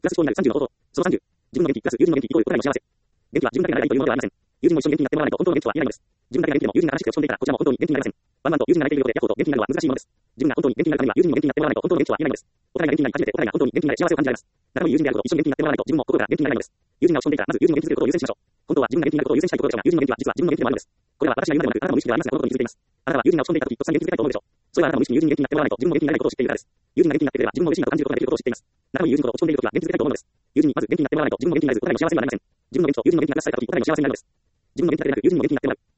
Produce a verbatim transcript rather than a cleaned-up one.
プラス思考になるさんじゅうの方法。そのさんじゅう。自分の元気プラス友人の元気イコールお互いの幸せ。元気は自分だけがなればいいというものではありません。友人も一緒に元気になってもらわないと本当の元気とは言えないのです。自分だけが元気でも友人が正しく落ち込んでいたらこちらも本当に元気になりません。ワンワンと友人が慣れているようでヤッホーと元気になるのは難しいものです。自分が本当に元気になるためには友人にも元気になってもらわないと本当の元気とは言えないのです。お互いが元気になり初めてお互いが本当に元気になり幸せを感じられます。仲のいい友人であること、一緒に元気になってもらわないと自分も心から元気になれないのです。友人が落ち込んでいたらまず友人の元気づけることを優先しましょう。本当は自分が元気になることを優先したいところでしょうが、友人の元気は実は自分の元気でもあるのです。これは私が言うのではなく、あなたの無意識ではありますがこのことに気づいています。あなたは友人が落ち込んでいた時とっさに元気づけたいと思うでしょう。それはあなたの無意識に友人に元気になってもらわないと自分も元気になれないことを知っているからです。友人が元気になってくれば自分も嬉しいなと感じることができることを知っています。仲のいい友人と落ち込んでいる時は元気づけたいと思うのです。友人にまず元気になってもらわないと自分も元気になれずお互いも幸せにはなりません。自分の元気と友人の元気が合切された時お互いも幸せになるのです。自分の元気だけでなく友人にも元気になってもらう。